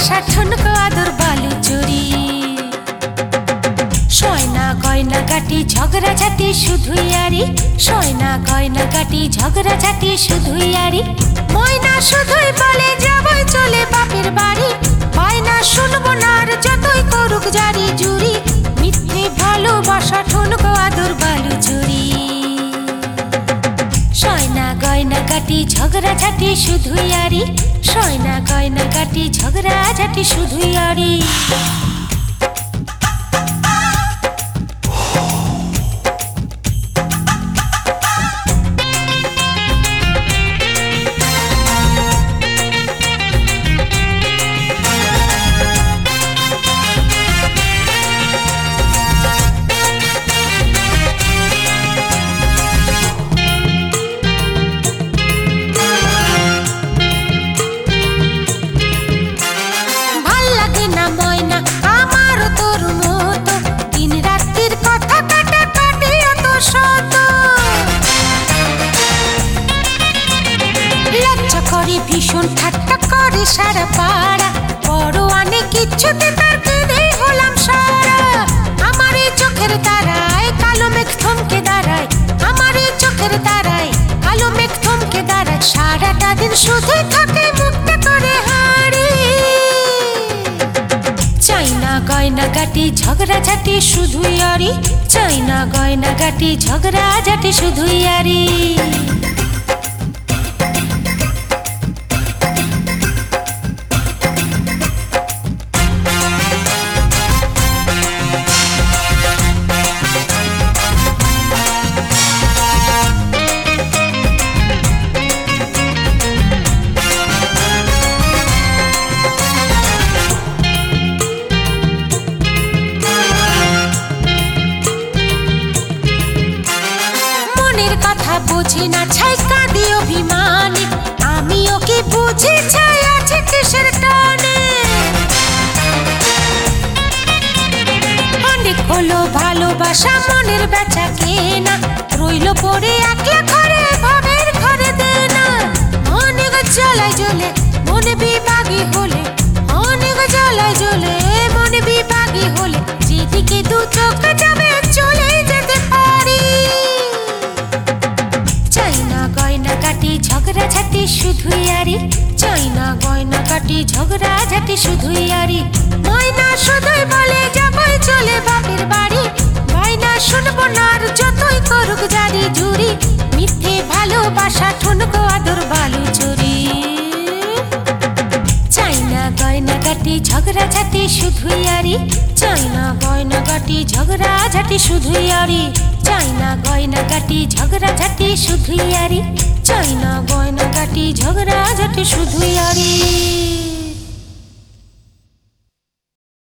বাসা ঠুনকো আদর বালু চুরি সয়না গয়না গাটি ঝগড়া ঝাঁটি শুধুই আরি সয়না গয়না গাটি ঝগড়া ঝাঁটি শুধুই আরি ময়না শুধুই বলে যাবই চলে বাপের বাড়ি বায়না শুনবো না আর যতই করুক জারি জুরি মিথ্যে ভালোবাসা ঠুনকো আদর বালু চুরি সয়না গয়না গাটি ঝগড়া ঝাঁটি শুধুই আরি সয়না গয়না গাটি ঝগড়া ঝাঁটি শুধুই আরি ভীষণ ঠাট্টা করে সারা পাড়া বড় অনেক কিছুতে তার কেঁদেই হলাম সারা আমার এই চোখের তারায় কালো মেঘ থমকে দাঁড়ায় আমার এই চোখের তারায় কালো মেঘ থমকে দাঁড়ায় সারাটা দিন শুধুই থাকে মুক্ত করে হাড়ি চাইনা গয়না গাটি ঝগড়া ঝাঁটি শুধুই আরি চাইনা গয়না গাটি ঝগড়া ঝাঁটি শুধুই আরি বুঝি না ছাই কাঁদি অভিমানী আমিও কি বুঝি ছাই আছে কিসের টানে অনেক হলো ভালোবাসা মনের বেচা কেনা রইল পড়ে একলা ঘরে ভাবের ঘরে দেনা অনেক জ্বালায় জ্বলে মনে বিভাগী হলে অনেক জ্বালায় জ্বলে মনে বিভাগী হলে যেদিকে দু চোখ যাবে চলে যেতে পারি ঝগড়া ঝাঁটি শুধুই আরি চাইনা গয়না কাটি ঝগড়া ঝাঁটি শুধুই আরি ময়না শুধুই বলে যাবই চলে বাপের বাড়ি বায়না শুনবো না আর যতই করুক জারি জুরি মিথ্যে ভালোবাসা ঠুনকো আদর বালু চুরি চাইনা গয়না কাটি ঝগড়া ঝাঁটি শুধুই আরি চাইনা গয়না কাটি ঝগড়া ঝাঁটি শুধুই আরি চাইনা গয়না কাটি ঝগড়া ঝাঁটি শুধুই আরি চাইনা গয়না কাটি ঝগড়া ঝাঁটি শুধুই আরি